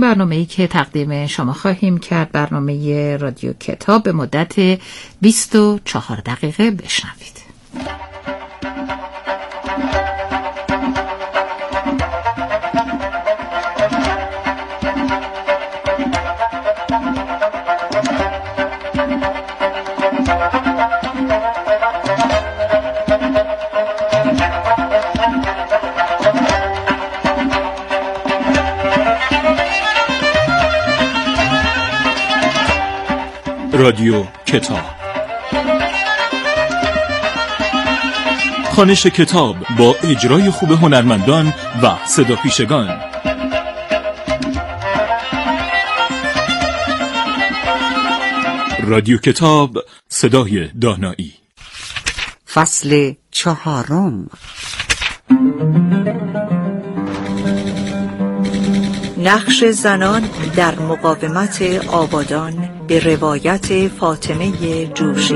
برنامه‌ای که تقدیم شما خواهیم کرد برنامه رادیو کتاب به مدت 24 دقیقه بشنوید. رادیو کتاب، خوانش کتاب با اجرای خوب هنرمندان و صداپیشگان. رادیو کتاب، صدای دانایی. فصل 4. نقش زنان در مقاومت آبادان به روایت فاطمه جوشی.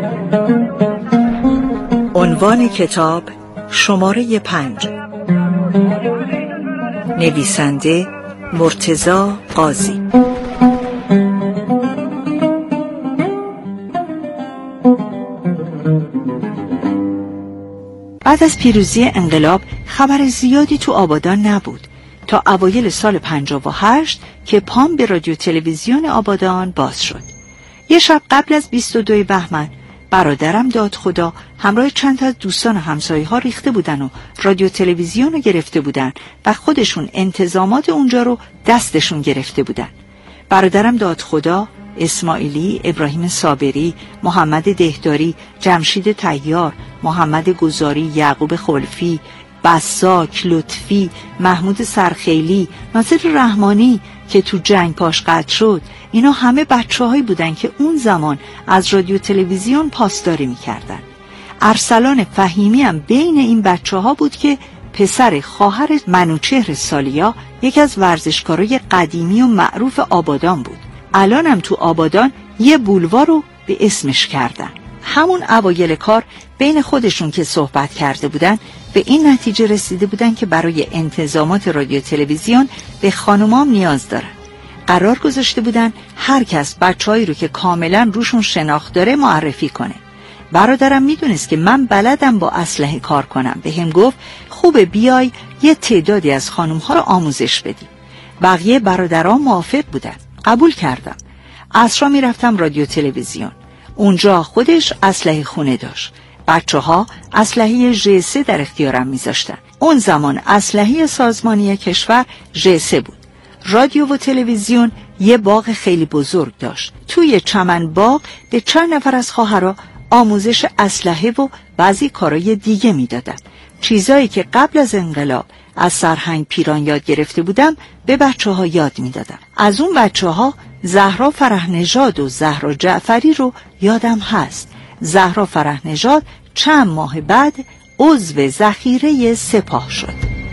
عنوان کتاب شماره 5. نویسنده مرتضی قاضی. بعد از پیروزی انقلاب خبر زیادی تو آبادان نبود تا اوایل سال 58 که پام به رادیو تلویزیون آبادان باز شد. یه شب قبل از 22 بهمن برادرم دادخدا همراه چند تا از دوستان و همسایه‌ها ریخته بودن و رادیو تلویزیون رو گرفته بودن و خودشون انتظامات اونجا رو دستشون گرفته بودن. برادرم دادخدا، اسماعیلی، ابراهیم صابری، محمد دهداری، جمشید طیار، محمد گذاری، یعقوب خلفی، بساک، لطفی، محمود سرخیلی، ناصر رحمانی که تو جنگ پاش قطع شد، اینا همه بچه‌هایی بودن که اون زمان از رادیو تلویزیون پاسداری می‌کردن. ارسلان فهیمی هم بین این بچه‌ها بود که پسر خواهر منوچهر سالیا یکی از ورزشکارای قدیمی و معروف آبادان بود. الان هم تو آبادان یه بولوار رو به اسمش کردن. همون اوایل کار بین خودشون که صحبت کرده بودن به این نتیجه رسیده بودن که برای انتظامات رادیو تلویزیون به خانومام نیاز دارن. قرار گذاشته بودن هر کس بچه‌هایی رو که کاملا روشون شناخت داره معرفی کنه. برادرم میدونست که من بلدم با اسلحه کار کنم. بهم گفت خوبه بیای یه تعدادی از خانوم‌ها رو آموزش بدی. بقیه برادرام موافق بودن. قبول کردم. عصرا میرفتم رادیو تلویزیون. اونجا خودش اسلحه خونه داشت. بچه‌ها اسلحه ژ3 در اختیارم میذاشتن. اون زمان اسلحه سازمانی کشور ژ3 بود. رادیو و تلویزیون یه باغ خیلی بزرگ داشت. توی چمن باغ به چند نفر از خواهرها آموزش اسلحه و بعضی کارهای دیگه میدادن. چیزایی که قبل از انقلاب از سرهنگ پیران یاد گرفته بودم به بچه‌ها یاد میدادم. از اون بچه‌ها زهرا فره‌نژاد و زهرا جعفری رو یادم هست. زهرا فره‌نژاد چند ماه بعد عضو ذخیره سپاه شد.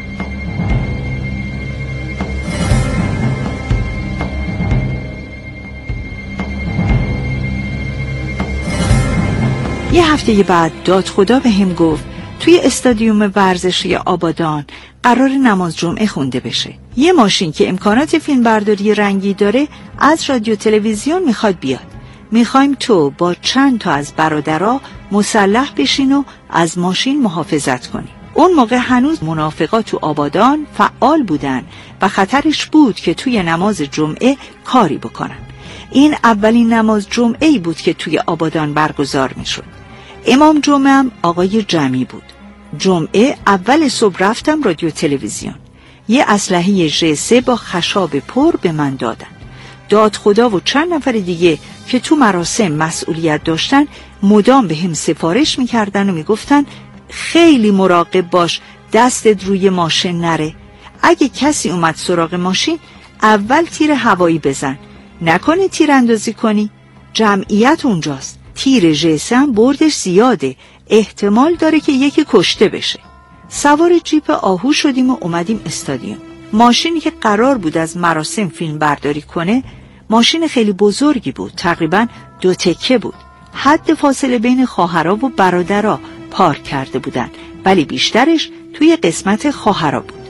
یه هفته بعد دادخدا بهم گفت توی استادیوم ورزشی آبادان قرار نماز جمعه خونده بشه. یه ماشین که امکانات فیلم برداری رنگی داره از رادیو تلویزیون میخواد بیاد. میخوایم تو با چند تا از برادرها مسلح بشین و از ماشین محافظت کنی. اون موقع هنوز منافقا تو آبادان فعال بودن و خطرش بود که توی نماز جمعه کاری بکنن. این اولین نماز جمعه‌ای بود که توی آبادان برگزار میشد. امام جمعه هم آقای جمی بود. جمعه اول صبح رفتم رادیو تلویزیون. یه اسلحه ژ3 با خشاب پر به من دادن. دادخدا و چند نفر دیگه که تو مراسم مسئولیت داشتن مدام به هم سفارش میکردن و میگفتن خیلی مراقب باش دستت روی ماشین نره. اگه کسی اومد سراغ ماشین اول تیر هوایی بزن، نکنه تیر اندازی کنی. جمعیت اونجاست. تیر ژ3 هم بردش زیاده، احتمال داره که یکی کشته بشه. سوار جیپ آهو شدیم و اومدیم استادیوم. ماشینی که قرار بود از مراسم فیلم برداری کنه ماشین خیلی بزرگی بود، تقریباً 2 تکه بود. حد فاصله بین خواهرها و برادرها پارک کرده بودن، ولی بیشترش توی قسمت خواهرها بود.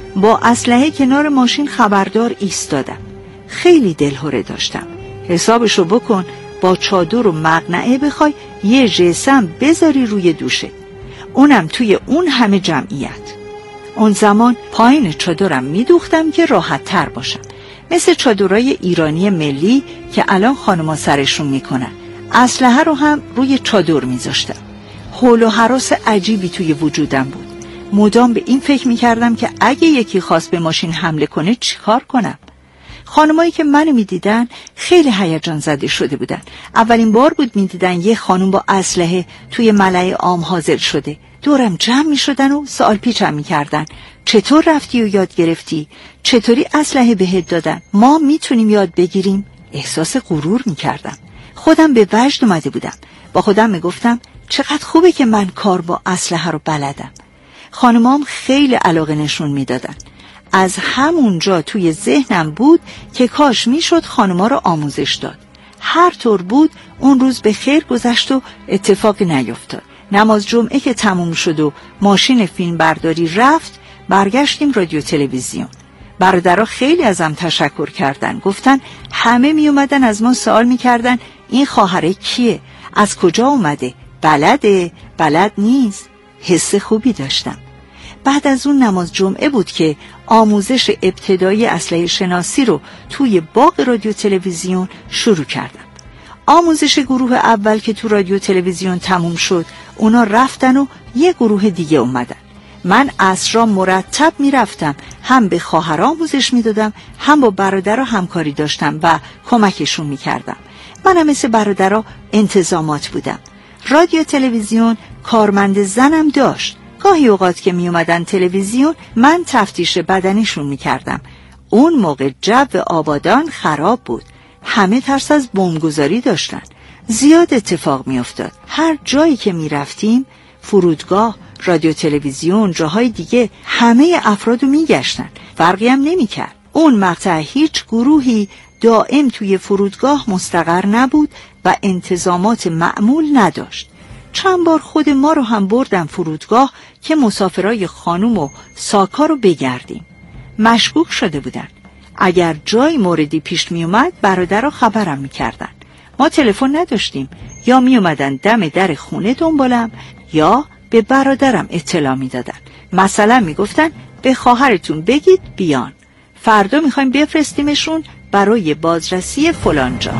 با اسلحه کنار ماشین خبردار ایستادم. خیلی دلهره داشتم. حسابشو بکن با چادر و مقنعه بخوای یه جسم بذاری روی دوشه، اونم توی اون همه جمعیت. اون زمان پایین چادرم میدوختم که راحت تر باشم، مثل چادرای ایرانی ملی که الان خانما سرشون میکنن. اسلحه رو هم روی چادر میذاشتم. هول و هراس عجیبی توی وجودم بود. مدام به این فکر میکردم که اگه یکی خواست به ماشین حمله کنه چیکار کنم؟ خانمایی که منو میدیدن خیلی هیجان زده شده بودن. اولین بار بود میدیدن یه خانم با اسلحه توی ملأ عام حاضر شده. دورم جمع میشدن و سوال پیچم میکردن. چطور رفتی و یاد گرفتی؟ چطوری اسلحه بهت دادن؟ ما میتونیم یاد بگیریم؟ احساس غرور میکردم. خودم به وجد اومده بودم. با خودم میگفتم چقدر خوبه که من کار با اسلحه رو بلدم. خانمام خیلی علاقه نشون میدادن. از همونجا توی ذهنم بود که کاش میشد خانما رو آموزش داد. هر طور بود اون روز به خیر گذشت و اتفاقی نیفتاد. نماز جمعه که تموم شد و ماشین فیلم برداری رفت، برگشتیم رادیو تلویزیون. برادرها خیلی ازم تشکر کردن. گفتن همه می اومدن از ما سوال میکردن این خواهره کیه؟ از کجا اومده؟ بلده؟ بلد نیست؟ حس خوبی داشتم. بعد از اون نماز جمعه بود که آموزش ابتدایی اسلحه شناسی رو توی باغ رادیو تلویزیون شروع کردم. آموزش گروه اول که تو رادیو تلویزیون تموم شد، اونا رفتن و یه گروه دیگه اومدن. من عصرها مرتب میرفتم، هم به خواهرها آموزش میدادم، هم با برادرها همکاری داشتم و کمکشون میکردم. منم مثل برادرها انتظامات بودم. رادیو تلویزیون کارمند زنم داشت. گاهی اوقات که می اومدن تلویزیون من تفتیش بدنیشون می کردم. اون موقع جو آبادان خراب بود. همه ترس از بمبگذاری داشتن. زیاد اتفاق می افتاد. هر جایی که می رفتیم، فرودگاه، رادیو تلویزیون، جاهای دیگه، همه افرادو می گشتن. فرقی هم نمی کرد. اون مقطع هیچ گروهی دائم توی فرودگاه مستقر نبود و انتظامات معمول نداشت. چند بار خود ما رو هم بردن فرودگاه که مسافرای خانوم و ساکا رو بگردیم. مشکوک شده بودن. اگر جای موردی پیش می اومد برادرها خبرم می کردن. ما تلفن نداشتیم. یا می اومدن دم در خونه دنبالم یا به برادرم اطلاع می دادن. مثلا می گفتن به خواهرتون بگید بیان. فردا می خوایم بفرستیمشون برای بازرسی فلان جا.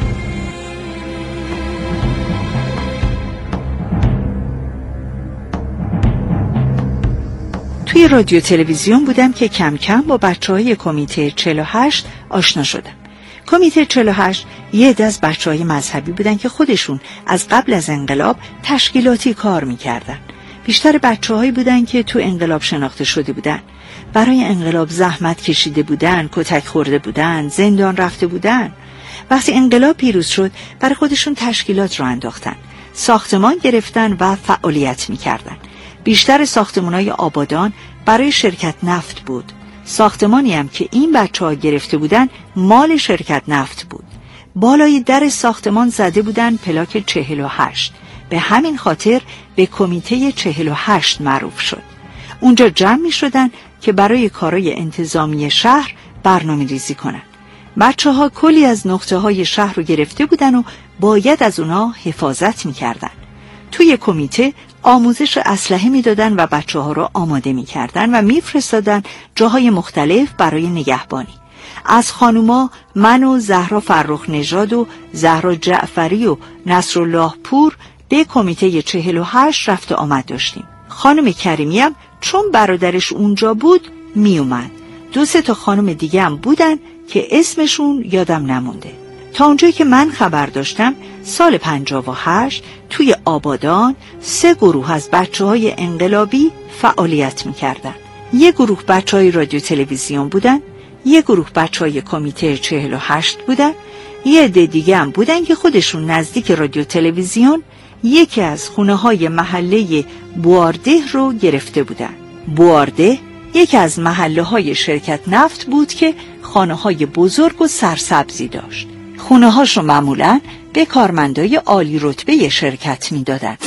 توی رادیو تلویزیون بودم که کم کم با بچه‌های کمیته 48 آشنا شدم. کمیته 48 یه عده از بچه‌های مذهبی بودن که خودشون از قبل از انقلاب تشکیلاتی کار می‌کردن. بیشتر بچه‌هایی بودن که تو انقلاب شناخته شده بودن. برای انقلاب زحمت کشیده بودن، کتک خورده بودن، زندان رفته بودن. وقتی انقلاب پیروز شد، برای خودشون تشکیلات رو انداختن. ساختمان گرفتن و فعالیت می‌کردن. بیشتر ساختمان‌های آبادان برای شرکت نفت بود. ساختمانی هم که این بچه‌ها گرفته بودن مال شرکت نفت بود. بالای در ساختمان زده بودن پلاک 48. به همین خاطر به کمیته 48 معروف شد. اونجا جمع می شدن که برای کارهای انتظامی شهر برنامه ریزی کنن. بچه‌ها کلی از نقطه‌های شهر رو گرفته بودن و باید از اونا حفاظت می کردن. توی کمیته آموزش اسلحه میدادن و بچه‌ها رو آماده می‌کردن و می‌فرستادن جاهای مختلف برای نگهبانی. از خانوما من و زهرا فرخ نژاد و زهرا جعفری و نصرالله پور به کمیته 48 رفت آمد داشتیم. خانم کریمی هم چون برادرش اونجا بود میومد. 2-3 تا خانم دیگه هم بودن که اسمشون یادم نمونده. تا اونجایی که من خبر داشتم سال 58 توی آبادان 3 گروه از بچه‌های انقلابی فعالیت می‌کردن. یه گروه بچه‌های رادیو تلویزیون بودن، یه گروه بچه‌های کمیته 48 بودن، یه عده دیگه هم بودن که خودشون نزدیک رادیو تلویزیون یکی از خونه‌های محله بوارده رو گرفته بودن. بوارده یکی از محله‌های شرکت نفت بود که خانه‌های بزرگ و سرسبزی داشت. خونه‌هاشو معمولاً به کارمندای عالی رتبه شرکت می‌دادن.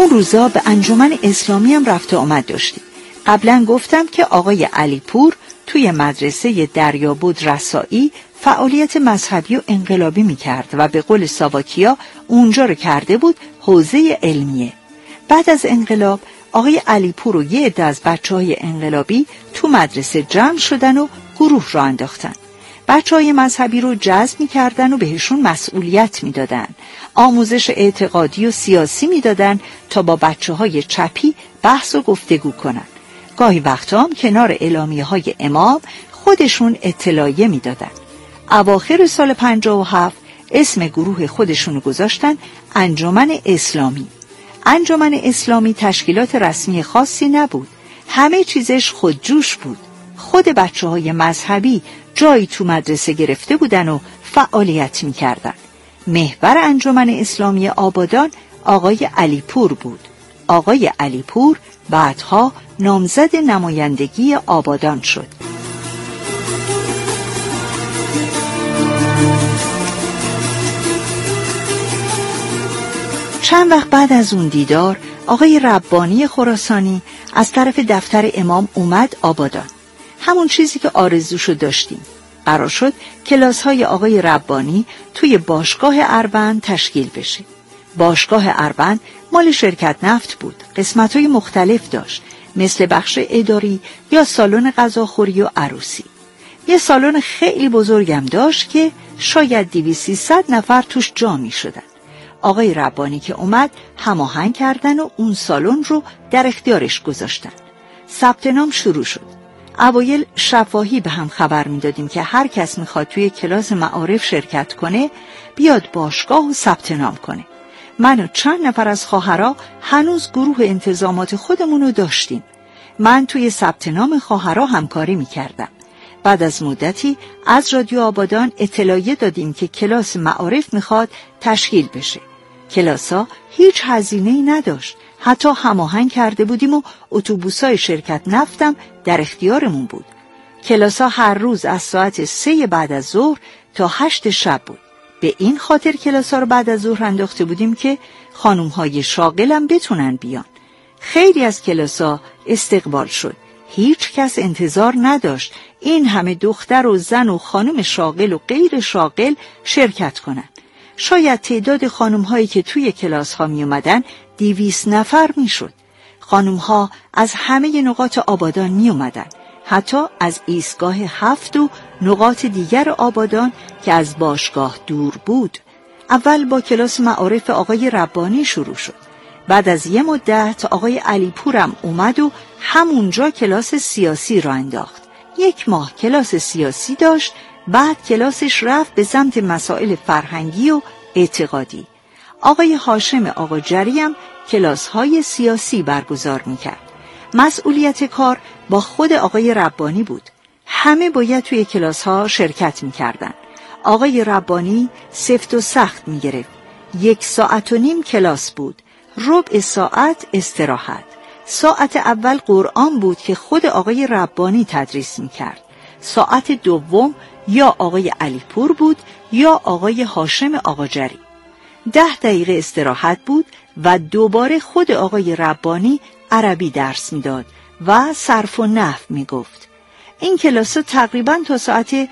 اون روزا به انجمن اسلامی هم رفت و آمد داشتیم. قبلا گفتم که آقای علیپور توی مدرسه دریابود رسایی فعالیت مذهبی و انقلابی میکرد و به قول ساواکیا اونجا رو کرده بود حوزه علمیه. بعد از انقلاب آقای علیپور و یه عده از بچه‌های انقلابی تو مدرسه جمع شدن و گروه را انداختن. بچه‌های مذهبی رو جذب می‌کردن و بهشون مسئولیت می‌دادن. آموزش اعتقادی و سیاسی می‌دادن تا با بچه‌های چپی بحث و گفتگو کنن. گاهی وقتا هم کنار اعلامیه‌های امام خودشون اطلاعیه می‌دادن. اواخر سال 57 اسم گروه خودشونو گذاشتن انجمن اسلامی. انجمن اسلامی تشکیلات رسمی خاصی نبود. همه چیزش خودجوش بود. خود بچه‌های مذهبی جایی تو مدرسه گرفته بودن و فعالیت می‌کردن. محور انجمن اسلامی آبادان آقای علیپور بود. آقای علیپور بعدها نامزد نمایندگی آبادان شد. چند وقت بعد از اون دیدار آقای ربانی خراسانی از طرف دفتر امام اومد آبادان. همون چیزی که آرزوشو داشتیم. قرار شد کلاس‌های آقای ربانی توی باشگاه اروند تشکیل بشه. باشگاه اروند مال شرکت نفت بود. قسمت‌های مختلف داشت، مثل بخش اداری یا سالن غذاخوری و عروسی. یه سالن خیلی بزرگم داشت که شاید 200-300 نفر توش جا می‌شدن. آقای ربانی که اومد هماهنگ کردن و اون سالن رو در اختیارش گذاشتن. ثبت نام شروع شد. اوایل شفاهی به هم خبر میدادیم که هر کس میخواد توی کلاس معارف شرکت کنه بیاد باشگاه و ثبت نام کنه. من و چند نفر از خواهرها هنوز گروه انتظامات خودمونو داشتیم. من توی ثبت نام خواهرها همکاری میکردم. بعد از مدتی از رادیو آبادان اطلاعیه دادیم که کلاس معارف میخواد تشکیل بشه. کلاسا هیچ هزینه‌ای نداشت. حتی هماهنگ کرده بودیم و اتوبوسای شرکت نفتم در اختیارمون بود. کلاسا هر روز از ساعت 3 بعد از ظهر تا 8 شب بود. به این خاطر کلاسا رو بعد از ظهر انداخته بودیم که خانم‌های شاغلم بتونن بیان. خیلی از کلاسا استقبال شد. هیچ کس انتظار نداشت این همه دختر و زن و خانم شاغل و غیر شاغل شرکت کنن. شاید تعداد خانم‌هایی که توی کلاس‌ها می اومدن 200 نفر می شد. خانم‌ها از همه نقاط آبادان می اومدن. حتی از ایستگاه 7 و نقاط دیگر آبادان که از باشگاه دور بود. اول با کلاس معارف آقای ربانی شروع شد. بعد از یه مدت آقای علیپورم اومد و همونجا کلاس سیاسی را انداخت. 1 ماه کلاس سیاسی داشت. بعد کلاسش رفت به سمت مسائل فرهنگی و اعتقادی. آقای هاشم آقاجری هم کلاس‌های سیاسی برگزار می‌کرد. مسئولیت کار با خود آقای ربانی بود. همه باید توی کلاس‌ها شرکت می‌کردن. آقای ربانی سفت و سخت می‌گرفت. 1.5 ساعت کلاس بود. ربع ساعت استراحت. ساعت اول قرآن بود که خود آقای ربانی تدریس می‌کرد. ساعت دوم یا آقای علیپور بود یا آقای هاشم آقاجری. 10 دقیقه استراحت بود و دوباره خود آقای ربانی عربی درس میداد و صرف و نحو میگفت. این کلاس تقریباً تا ساعت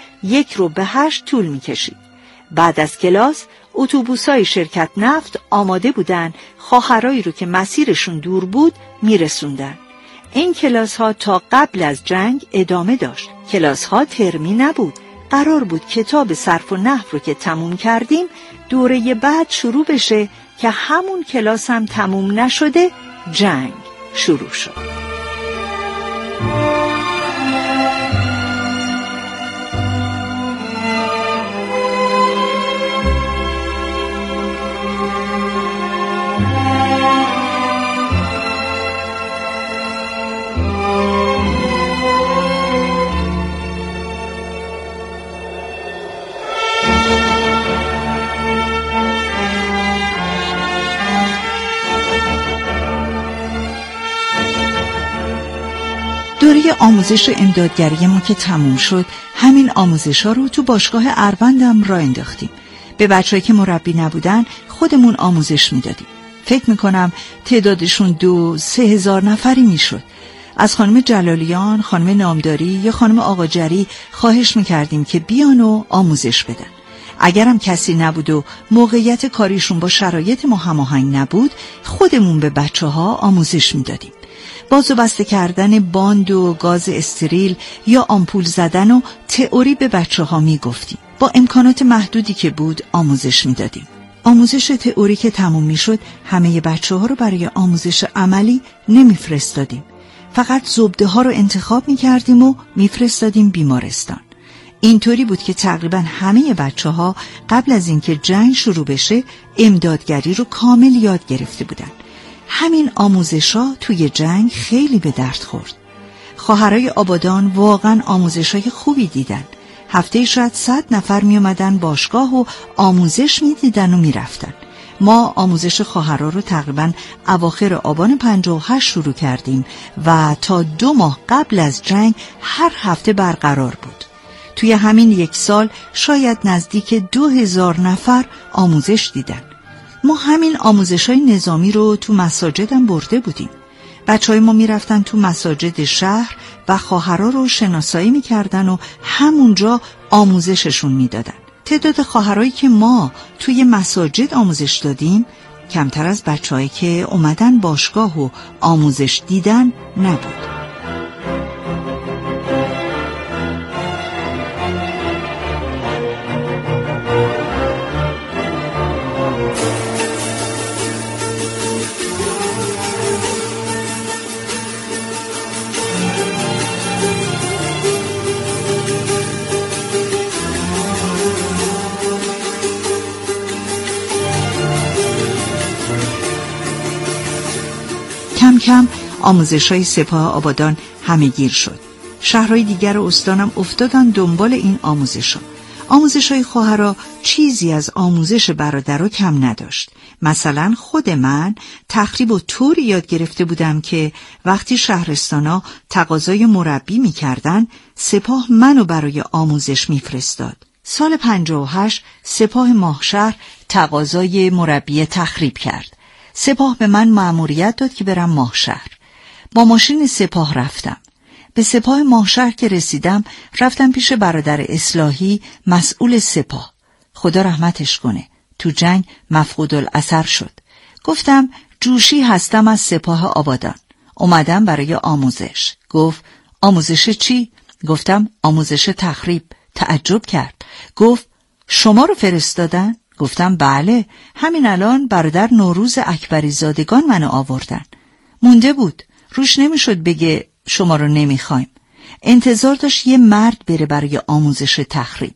7:45 طول میکشید. بعد از کلاس اتوبوسای شرکت نفت آماده بودن خواهرایی رو که مسیرشون دور بود میرسوندن. این کلاس ها تا قبل از جنگ ادامه داشت. کلاس ها ترمی نبود. قرار بود کتاب صرف و نحو رو که تموم کردیم دوره بعد شروع بشه که همون کلاس هم تموم نشده جنگ شروع شد. دوره آموزش و امدادگری ما که تموم شد، همین آموزش‌ها رو تو باشگاه اروندم راه انداختیم. به بچه‌ای که مربی نبودن خودمون آموزش میدادیم. فکر میکنم تعدادشون 2-3 هزار نفری میشد. از خانم جلالیان، خانم نامداری یا خانم آقاجری خواهش میکردیم که بیان و آموزش بدن. اگرم کسی نبود و موقعیت کاریشون با شرایط ما هماهنگ نبود، خودمون به بچه‌ها آموزش میدادیم. باز و بسته کردن باند و گاز استریل یا آمپول زدن و تئوری به بچه‌ها میگفتیم. با امکانات محدودی که بود آموزش میدادیم. آموزش تئوری که تموم میشد، همه بچه‌ها رو برای آموزش عملی نمیفرستادیم. فقط زبده ها رو انتخاب میکردیم و میفرستادیم بیمارستان. اینطوری بود که تقریبا همه بچه‌ها قبل از اینکه جنگ شروع بشه امدادگری رو کامل یاد گرفته بودن. همین آموزش‌ها توی جنگ خیلی به درد خورد. خواهرای آبادان واقعا آموزش‌های خوبی دیدن. هفته شاید 100 نفر می اومدن باشگاه و آموزش می دیدن و می رفتن. ما آموزش خواهرها رو تقریبا اواخر آبان 58 شروع کردیم و تا 2 ماه قبل از جنگ هر هفته برقرار بود. توی همین 1 سال شاید نزدیک 2000 نفر آموزش دیدن. ما همین آموزش‌های نظامی رو تو مساجدم برده بودیم. بچه‌های ما میرفتن تو مساجد شهر و خواهرها رو شناسایی میکردن و همونجا آموزششون میدادن. تعداد خواهرایی که ما توی مساجد آموزش دادیم کمتر از بچه‌هایی که اومدن باشگاه و آموزش دیدن نبود. کم کم آموزش‌های سپاه آبادان همه‌گیر شد. شهرهای دیگر استانم افتادن دنبال این آموزش‌ها. آموزش‌های خواهرها چیزی از آموزش برادرها کم نداشت. مثلا خود من تخریب و طوری یاد گرفته بودم که وقتی شهرستانا تقاضای مربی می‌کردن، سپاه منو برای آموزش می‌فرستاد. سال 58 سپاه ماهشهر تقاضای مربی تخریب کرد. سپاه به من مأموریت داد که برم ماهشهر. با ماشین سپاه رفتم. به سپاه ماهشهر که رسیدم، رفتم پیش برادر اصلاحی مسئول سپاه. خدا رحمتش کنه. تو جنگ مفقود الاثر شد. گفتم جوشی هستم از سپاه آبادان. اومدم برای آموزش. گفت آموزش چی؟ گفتم آموزش تخریب. تعجب کرد. گفت شما رو فرستادن؟ گفتم بله، همین الان برادر نوروز اکبری زادگان منو آوردن. مونده بود، روش نمیشد بگه شما رو نمیخوایم. انتظار داشت یه مرد بره برای آموزش تخریب.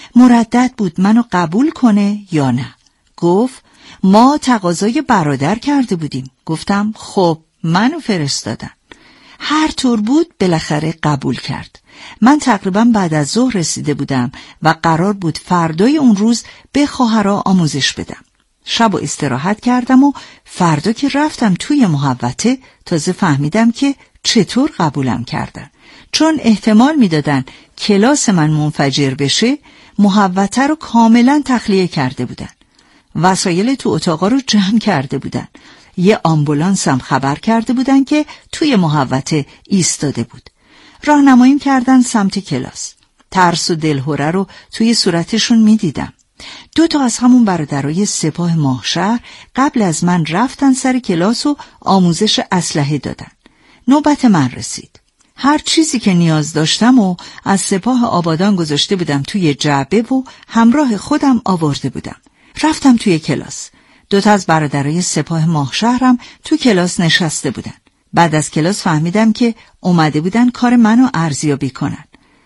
مردد بود منو قبول کنه یا نه. گفت ما تقاضای برادر کرده بودیم. گفتم خب منو فرستادن. هر طور بود بالاخره قبول کرد. من تقریبا بعد از ظهر رسیده بودم و قرار بود فردای اون روز به خواهرها آموزش بدم. شب و استراحت کردم و فردا که رفتم توی محوطه تازه فهمیدم که چطور قبولم کردن. چون احتمال میدادن کلاس من منفجر بشه، محوطه رو کاملا تخلیه کرده بودن. وسایل تو اتاقا رو جمع کرده بودن. یه آمبولانس هم خبر کرده بودن که توی محوطه ایستاده بود. راهنماییم کردن سمت کلاس. ترس و دلهره رو توی صورتشون میدیدم. 2 از همون برادرای سپاه ماهشهر قبل از من رفتن سر کلاس و آموزش اسلحه دادن. نوبت من رسید. هر چیزی که نیاز داشتم و از سپاه آبادان گذاشته بودم توی جعبه و همراه خودم آورده بودم. رفتم توی کلاس. 2 از برادرای سپاه ماهشهرم تو کلاس نشسته بودن. بعد از کلاس فهمیدم که اومده بودن کار منو ارزیابی کنن.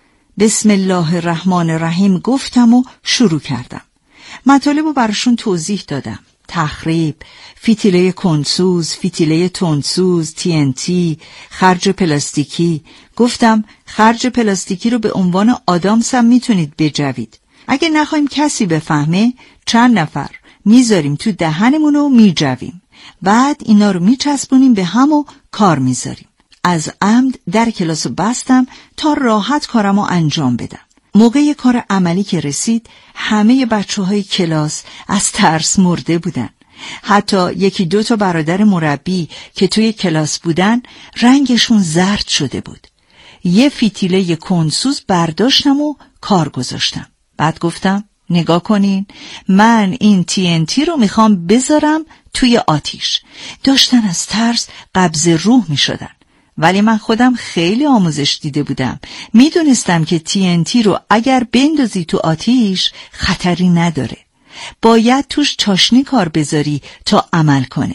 بسم الله الرحمن الرحیم گفتم و شروع کردم. مطالب رو براشون توضیح دادم. تخریب، فتیله کنسوز، فتیله تندسوز، TNT، خرج پلاستیکی. گفتم خرج پلاستیکی رو به عنوان آدامس هم میتونید بجوید. اگه نخوایم کسی بفهمه، چند نفر میذاریم تو دهنمون و میجویم. بعد اینا رو میچسبونیم به هم و کار میذاریم. از عمد در کلاس بستم تا راحت کارمو انجام بدم. موقع کار عملی که رسید، همه بچه‌های کلاس از ترس مرده بودن. حتی یکی دو تا برادر مربی که توی کلاس بودن رنگشون زرد شده بود. یه فتیله کندسوز برداشتم و کار گذاشتم. بعد گفتم نگاه کنین، من این TNT رو میخوام بذارم توی آتیش. داشتن از ترس قبض روح میشدن. ولی من خودم خیلی آموزش دیده بودم. میدونستم که TNT رو اگر بندازی تو آتیش خطری نداره. باید توش چاشنی کار بذاری تا عمل کنه.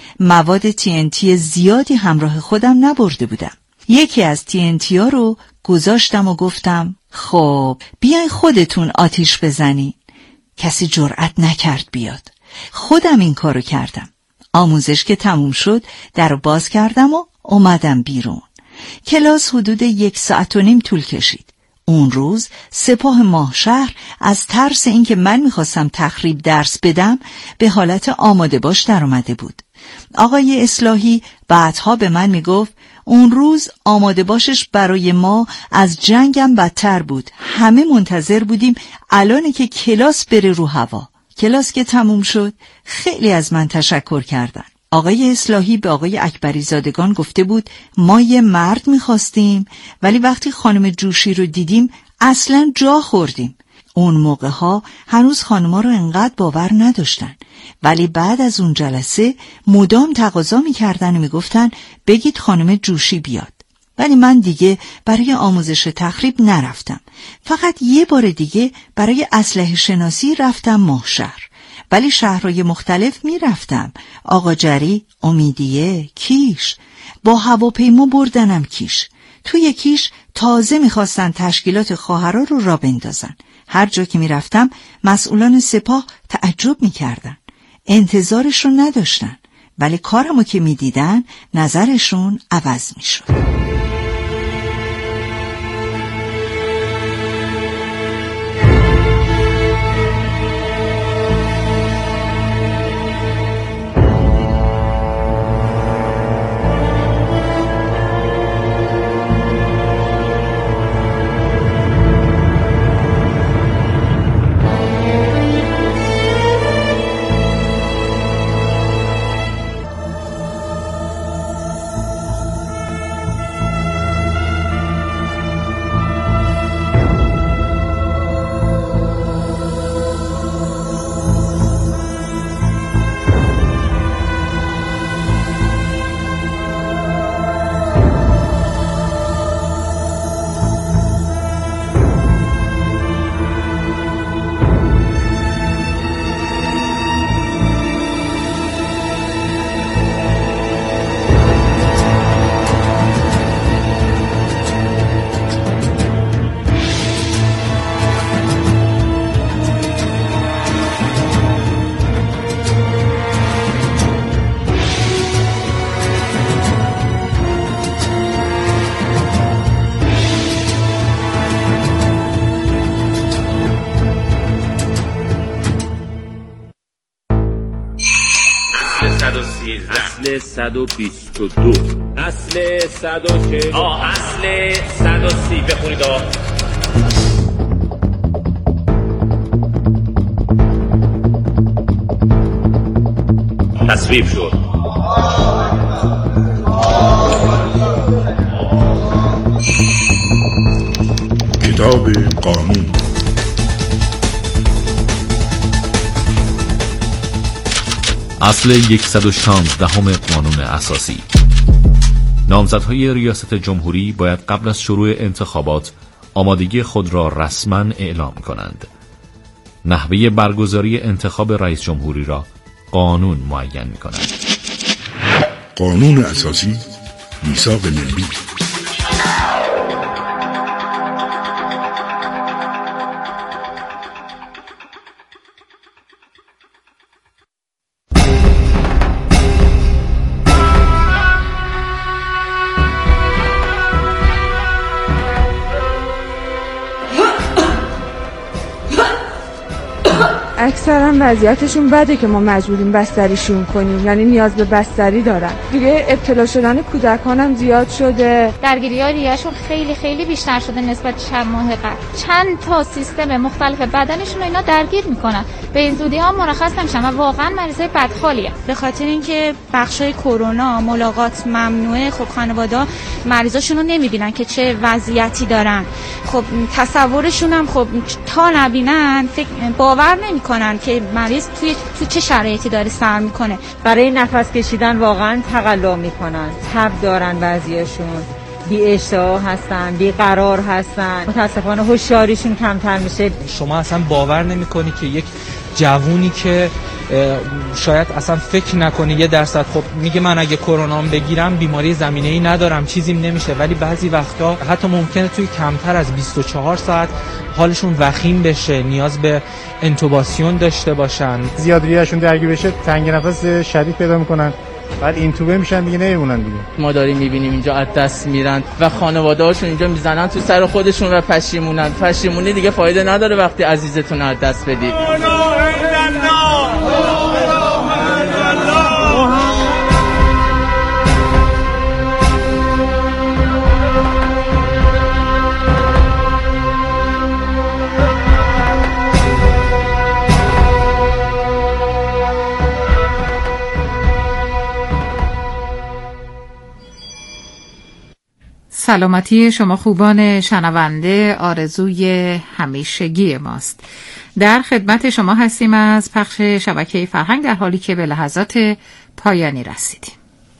مواد TNT زیادی همراه خودم نبرده بودم. یکی از TNT ها رو گذاشتم و گفتم خب بیاین خودتون آتیش بزنی. کسی جرأت نکرد بیاد. خودم این کارو کردم. آموزش که تموم شد در باز کردم و اومدم بیرون. کلاس حدود 1.5 ساعت طول کشید. اون روز سپاه ماهشهر از ترس اینکه من میخواستم تخریب درس بدم به حالت آماده باش در اومده بود. آقای اصلاحی بعدها به من میگفت اون روز آماده باشش برای ما از جنگم بدتر بود. همه منتظر بودیم الانه که کلاس بره رو هوا. کلاس که تموم شد خیلی از من تشکر کردن. آقای اصلاحی به آقای اکبری زادگان گفته بود ما یه مرد میخواستیم ولی وقتی خانم جوشی رو دیدیم اصلا جا خوردیم. اون موقع ها هنوز خانم‌ها رو انقدر باور نداشتن، ولی بعد از اون جلسه مدام تقاضا میکردن و میگفتن بگید خانم جوشی بیاد. ولی من دیگه برای آموزش تخریب نرفتم. فقط یه بار دیگه برای اسلحه شناسی رفتم ماهشهر. ولی شهرهای مختلف میرفتم. آقاجری، امیدیه، کیش. با هواپیما بردنم کیش. توی کیش تازه میخواستن تشکیلات خواهرا رو راه بندازن. هر جا که میرفتم مسئولان سپاه تعجب میکردن. انتظارش رو نداشتن. ولی کارمو که میدیدن نظرشون عوض میشد. اصل 122 اصل 140 اصل 130 بخونید تصویب شد. کتاب قانون. اصل 116 قانون اساسی. نامزدهای ریاست جمهوری باید قبل از شروع انتخابات آمادگی خود را رسما اعلام کنند. نحوه برگزاری انتخاب رئیس جمهوری را قانون معین می‌کند. قانون اساسی، میثاق ملی. اکثرا وضعیتشون بده که ما مجبوریم بستریشون کنیم، یعنی نیاز به بستری دارن. دیگه ابتلا شدن کودکان هم زیاد شده. درگیری‌های ریه‌شون خیلی خیلی بیشتر شده نسبت چند ماه قبل. چند تا سیستم مختلف بدنشون رو اینا درگیر میکنن. به این زودی ها مرخص نمیشن و واقعا مریضای بدحالیه. به خاطر اینکه بخشای کرونا ملاقات ممنوعه، خب خانواده‌ها مریضاشون رو نمیبینن که چه وضعیتی دارن. خب تصورشون هم خب تا نبینن باور نمیکنن که مریض تو چه شرایطی داره سر میکنه. برای نفس کشیدن واقعا تقلا میکنن، تب دارن، بعضیاشون بی اشتها هستن، بی قرار هستن، متاسفانه هوشیاریشون کمتر میشه. شما اصلا باور نمیکنی که یک جوونی که شاید اصلا فکر نکنه 1% خب میگه من اگه کرونام بگیرم بیماری زمینه‌ای ندارم، چیزیم نمیشه، ولی بعضی وقتا حتی ممکنه توی کمتر از 24 ساعت حالشون وخیم بشه، نیاز به انتوباسیون داشته باشن. زیاد ریهشون درگیر بشه، تنگ نفس شدید پیدا میکنن، بعد اینتوبه میشن دیگه، نمیمونن دیگه. ما داریم میبینیم اینجا از دست میرن و خانواده‌هاشون اینجا میزنن تو سر خودشون و پشیمونی دیگه فایده نداره وقتی عزیزتون از دست بدید. سلامتی شما خوبان شنونده آرزوی همیشگی ماست. در خدمت شما هستیم از پخش شبکه فرهنگ، در حالی که به لحظات پایانی رسیدیم.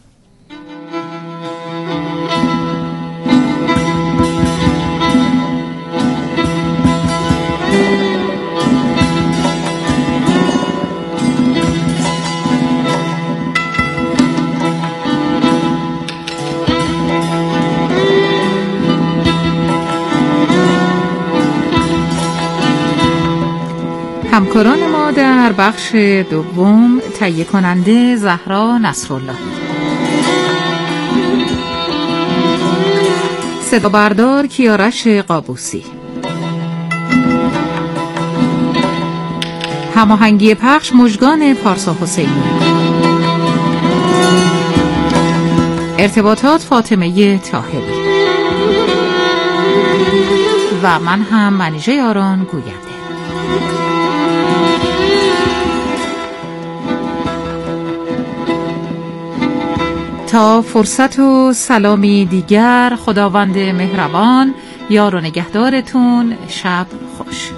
همکاران ما در بخش دوم تهیه کننده زهرا نصرالله، صدا بردار کیارش قابوسی، هماهنگی پخش مژگان پارسا حسینی، ارتباطات فاطمه طاهری و من هم منیژه آران گوینده. تا فرصت و سلامی دیگر، خداوند مهربان یار و نگهدارتون. شب خوش.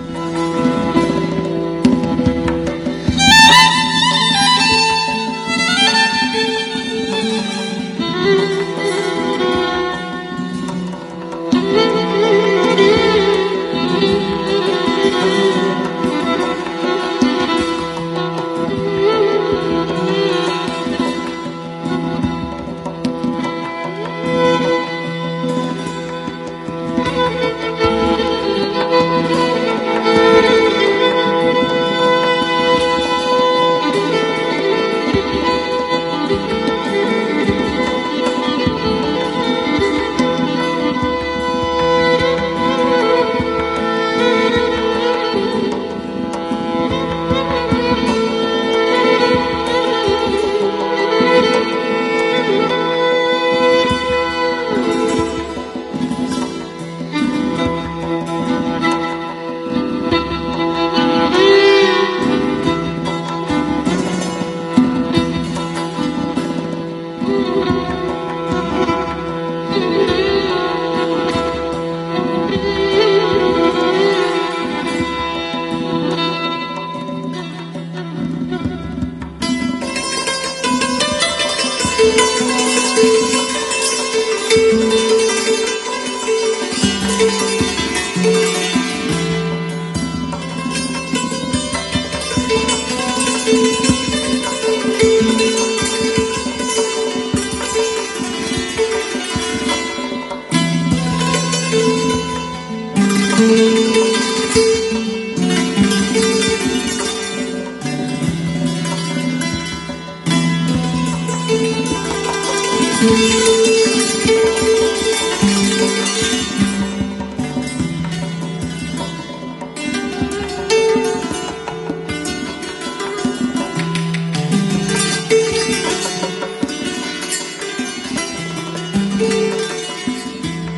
Thank you.